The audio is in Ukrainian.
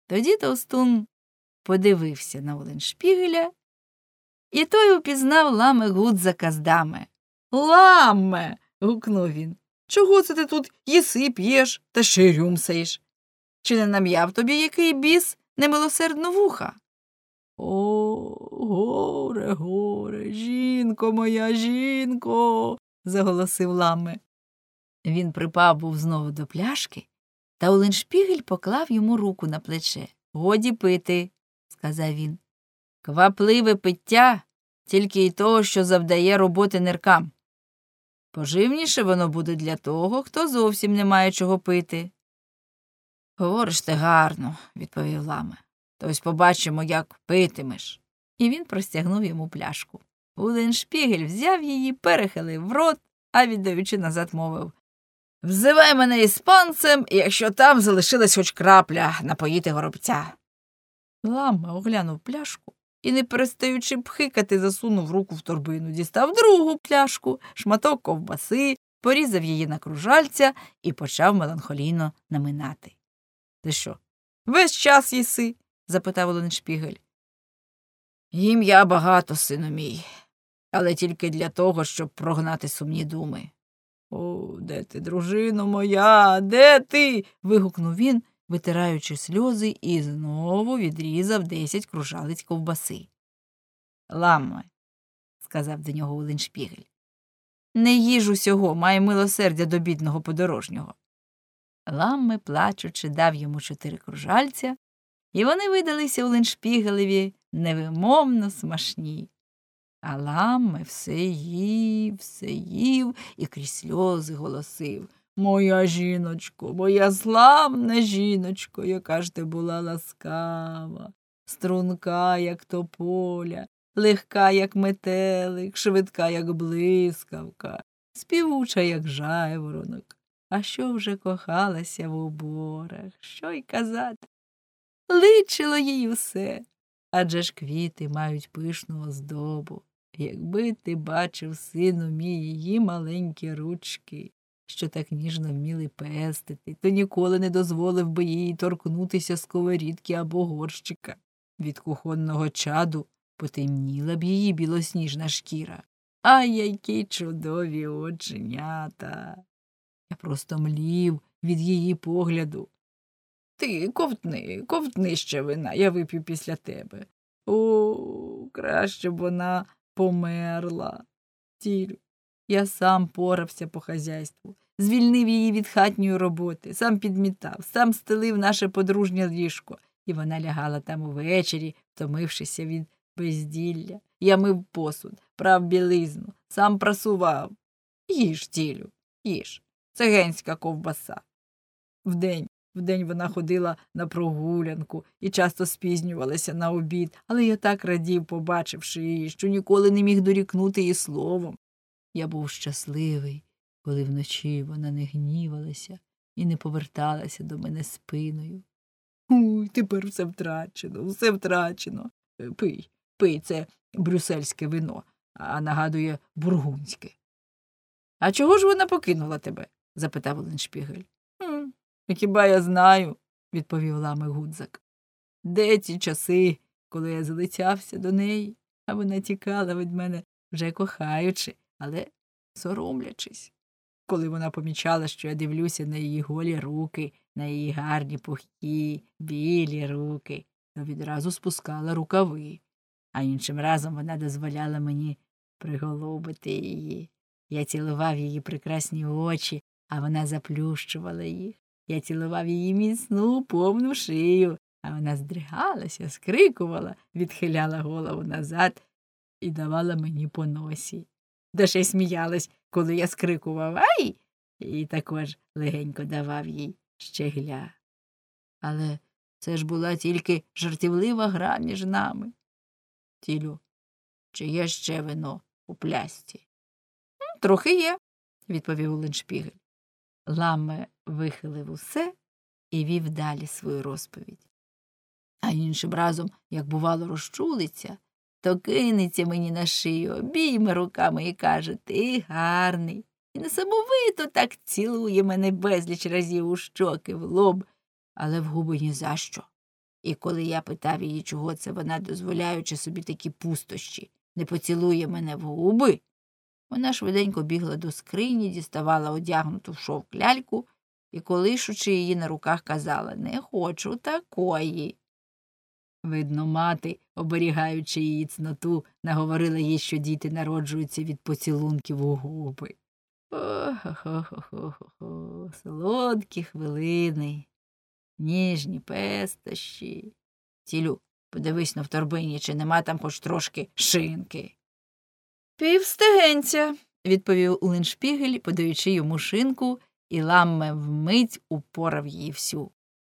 Тоді товстун подивився на Оленшпігеля, і той упізнав Ламе Гудзака з дами. «Ламе!» – гукнув він. «Чого це ти тут їси, п'єш та ще й рюмсаєш? Чи не нам'яв тобі який біс немилосердно вуха?» «О, горе, горе, жінко моя, жінко!» – заголосив Ламе. Він припав був знову до пляшки, та Оленшпігель поклав йому руку на плече. «Годі пити», – сказав він. «Квапливе пиття тільки й того, що завдає роботи ниркам. Поживніше воно буде для того, хто зовсім не має чого пити». «Говориш ти гарно», – відповів Ламе. «То ось побачимо, як питимеш». І він простягнув йому пляшку. Оленшпігель взяв її, перехилив в рот, а віддаючи назад мовив: «Взивай мене іспанцем, якщо там залишилась хоч крапля напоїти горобця». Ламе оглянув пляшку і, не перестаючи пхикати, засунув руку в торбину, дістав другу пляшку, шматок ковбаси, порізав її на кружальця і почав меланхолійно наминати. «Ти що, весь час їси?» – запитав Оленшпігель. «Їм я багато, сину мій, але тільки для того, щоб прогнати сумні думи». «О, де ти, дружино моя, де ти?» – вигукнув він, витираючи сльози, і знову відрізав 10 кружалиць ковбаси. «Ламе», – сказав до нього Оленшпігель, – «не їж усього, май милосердя до бідного подорожнього». Ламе, плачучи, дав йому 4 кружальця, і вони видалися Оленшпігелеві невимовно смачні. А Ламе все їв і крізь сльози голосив: «Моя жіночко, моя славна жіночко, яка ж ти була ласкава, струнка, як тополя, легка, як метелик, швидка, як блискавка, співуча, як жайворонок. А що вже кохалася в уборах, що й казати? Личило їй усе, адже ж квіти мають пишну оздобу. Якби ти бачив, сину мій, її маленькі ручки, що так ніжно вміли пестити, то ніколи не дозволив би їй торкнутися сковорідки або горщика. Від кухонного чаду потемніла б її білосніжна шкіра. А які чудові оченята! Я просто млів від її погляду. Ти ковтни ще вина, я вип'ю після тебе. О, краще б вона померла. Тілю, я сам порався по хазяйству, звільнив її від хатньої роботи, сам підмітав, сам стелив наше подружнє ліжко, і вона лягала там увечері, втомившися від безділля. Я мив посуд, прав білизну, сам прасував. Їж, тілю, їж. Це генська ковбаса. Вдень вона ходила на прогулянку і часто спізнювалася на обід, але я так радів, побачивши її, що ніколи не міг дорікнути її словом. Я був щасливий, коли вночі вона не гнівалася і не поверталася до мене спиною. Уй, тепер все втрачено, все втрачено. Пий, це брюссельське вино, а нагадує бургундське. А чого ж вона покинула тебе? Запитав Оленшпігель. Хіба я знаю, відповів Ламе Гудзак. Де ті часи, коли я залицявся до неї, а вона тікала від мене, вже кохаючи, але соромлячись. Коли вона помічала, що я дивлюся на її голі руки, на її гарні пухкі, білі руки, то відразу спускала рукави, а іншим разом вона дозволяла мені приголубити її. Я цілував її прекрасні очі, а вона заплющувала їх. Я цілував її міцну, повну шию, а вона здригалася, скрикувала, відхиляла голову назад і давала мені по носі. Та ще й сміялась, коли я скрикував «Ай!» і також легенько давав їй щегля. Але це ж була тільки жартівлива гра між нами. Тілю, чи є ще вино у плясці? Трохи є, відповів Оленшпігель. Ламе вихилив усе і вів далі свою розповідь. А іншим разом, як бувало, розчулиться, то кинеться мені на шию, обійме руками і каже: «Ти гарний». І несамовито так цілує мене безліч разів у щоки, в лоб, але в губи ні за що. І коли я питав її, чого це вона, дозволяючи собі такі пустощі, не поцілує мене в губи, вона швиденько бігла до скрині, діставала одягнуту в шовк ляльку і, колишучи її на руках, казала: «Не хочу такої». Видно, мати, оберігаючи її цноту, наговорила їй, що діти народжуються від поцілунків у губи. Ох-ох-ох-ох-ох, солодкі хвилини, ніжні пестощі. Цілю, подивись на в торбині, чи нема там хоч трошки шинки. «Півстегенця», – відповів Улліншпігель, подаючи йому шинку, і Ламме вмить упорав її всю.